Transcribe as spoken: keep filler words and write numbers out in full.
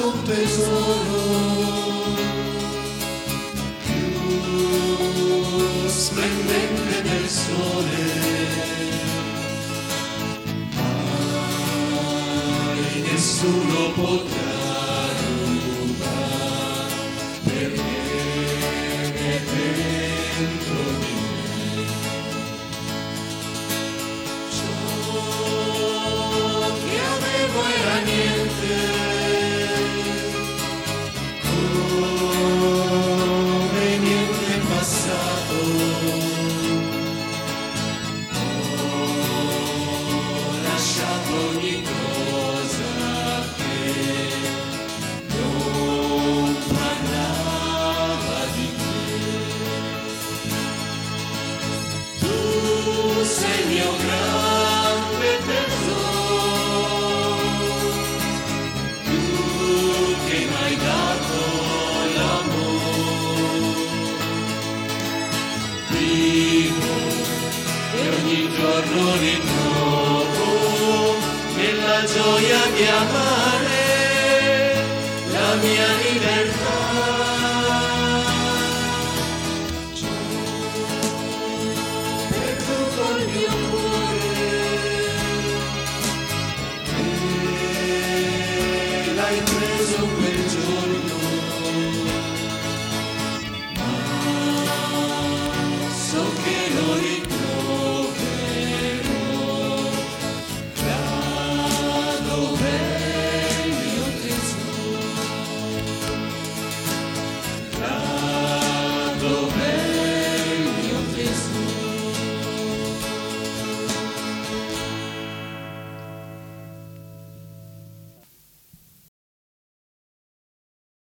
un tesoro più splendente del sole, mai nessuno potrà rubare, perché è dentro di me. Ciò che avevo era niente, come niente è passato. Ho lasciato ogni cosa che non parlava di te. Tu sei il mio grande tesoro, tu che mi hai dato l'amore. Vivo e ogni giorno ritrovo nella gioia di amare la mia libertà.